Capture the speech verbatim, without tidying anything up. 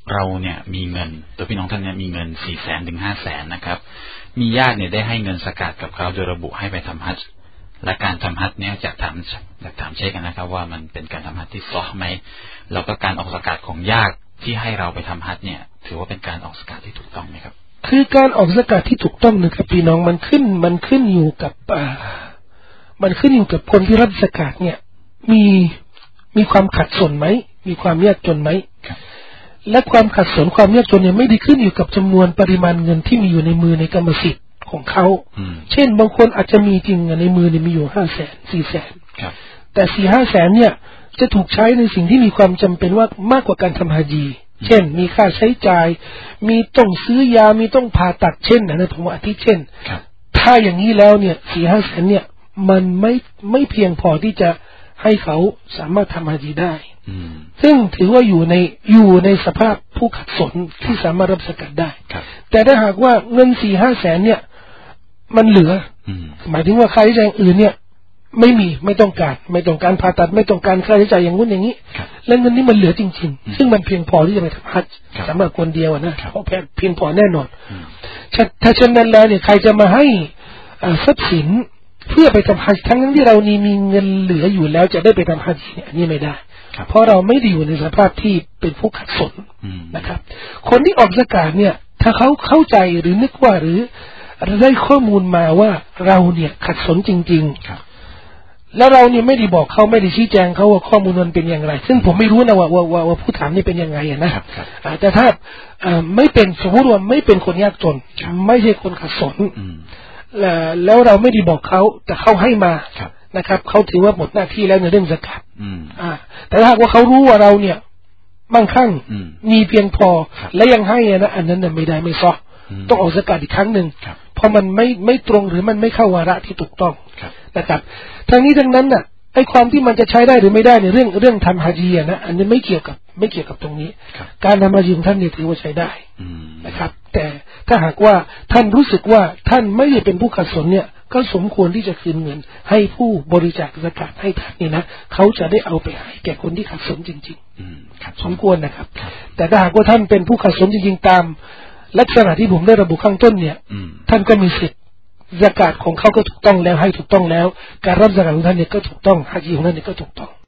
เราเนี่ยมีเงินตัวพี่น้องท่านเนี่ยมีเงินสี่แสนถึงห้าแสนนะครับมีญาติเนี่ยได้ให้เงินสกาดกับเขาโดยระบุให้ไปทำฮัจญ์และการทำฮัจญ์เนี่ยจะถามจะถามเช็คกันนะครับว่ามันเป็นการทำฮัจญ์ที่ซอฮ์ไหมแล้วก็การออกสกาดของญาติที่ให้เราไปทำฮัจญ์เนี่ยถือว่าเป็นการออกสกาดที่ถูกต้องไหมครับคือการออกสกาดที่ถูกต้องนะครับพี่น้องมันขึ้นมันขึ้นอยู่กับอ่ามันขึ้นอยู่กับคนที่รับสกาดเนี่ยมีมีความขัดสนไหมมีความยากจนไหมและความขัดสนความยากจนเนี่ยไม่ได้ขึ้นอยู่กับจำนวนปริมาณเงินที่มีอยู่ในมือในกรรมสิทธิ์ของเขาเช่นบางคนอาจจะมีจริงในมือเนี่ยมีอยู่ห้าแสนสี่แสนแต่สี่ห้าแสนเนี่ยจะถูกใช้ในสิ่งที่มีความจำเป็นว่ามากกว่าการทำฮาจีเช่นมีค่าใช้จ่ายมีต้องซื้อยามีต้องผ่าตัดเช่นนะผมว่าอาทิเช่นถ้าอย่างนี้แล้วเนี่ยสี่ห้าแสนเนี่ยมันไม่ไม่เพียงพอที่จะให้เขาสามารถทำฮาจีได้ซึ่งถือว่าอยู่ในอยู่ในสภาพผู้ขัดสนที่สามารถรับสกัดได้แต่ถ้าหากว่าเงินสี่ห้าแสนเนี่ยมันเหลือหมายถึงว่าค่าใช้จ่ายอื่นเนี่ยไม่มีไม่ต้องการไม่ต้องการผ่าตัดไม่ต้องการค่าใช้จ่ายอย่างนู้นอย่างนี้และเงินนี้มันเหลือจริงๆซึ่งมันเพียงพอที่จะไปทำฮัจญ์สำหรับคนเดียวนะเพราะเพียงพอแน่นอนถ้าเช่นนั้นแล้วเนี่ยใครจะมาให้ทรัพย์สินเพื่อไปทำฮัจญ์ทั้งนั้นที่เรานี่มีเงินเหลืออยู่แล้วจะได้ไปทำฮัจญ์เนี่ยอันนี้ไม่ได้เพราะเราไม่ได้อยู่ในสภาพที่เป็นผู้ขัดสนนะครับคนที่ออกซะกาตเนี่ยถ้าเขาเข้าใจหรือนึกว่าหรือได้ข้อมูลมาว่าเราเนี่ยขัดสนจริงๆแล้วเราเนี่ยไม่ได้บอกเขาไม่ได้ชี้แจงเขาว่าข้อมูลมันเป็นอย่างไรซึ่งผมไม่รู้นะว่าว่าว่าผู้ถามนี่เป็นยังไงนะแต่ถ้าไม่เป็นสมมติว่าไม่เป็นคนยากจนไม่ใช่คนขัดสนแล้วเราไม่ได้บอกเขาแต่เขาให้มานะครับเขาถือว่าหมดหน้าที่แล้วในเรื่องซะกาตอ่าแต่ถ้าว่าเขารู้ว่าเราเนี่ยมั่งคั่งมีเพียงพอและยังให้นะอันนั้นน่ะไม่ได้ไม่ซอต้องออกซะกาตอีกครั้งหนึ่งเพราะมันไม่ไม่ตรงหรือมันไม่เข้าวาระที่ถูกต้องนะครับทั้งนี้ทั้งนั้นน่ะไอ้ความที่มันจะใช้ได้หรือไม่ได้ในเรื่องเรื่องทำฮาจีนะอันนี้ไม่เกี่ยวกับไม่เกี่ยวกับตรงนี้การทำฮาจีของท่านเนี่ยถือว่าใช้ได้นะครับแต่ถ้าหากว่าท่านรู้สึกว่าท่านไม่ได้เป็นผู้ขัดสนเนี่ยก็สมควรที่จะคืนเงินให้ผู้บริจาคซะกาตให้ท่านนี่นะเขาจะได้เอาไปให้แก่คนที่ขัดสนจริงๆสมควรนะครับแต่ถ้าหากว่าท่านเป็นผู้ขัดสนจริงๆตามลักษณะที่ผมได้ระบุข้างต้นเนี่ยท่านก็มีสิทธิ์ซะกาตของเขาก็ถูกต้องแล้วให้ถูกต้องแล้วการรับซะกาตของท่านเนี่ยก็ถูกต้องฮาจีของท่านเนี่ยก็ถูกต้อง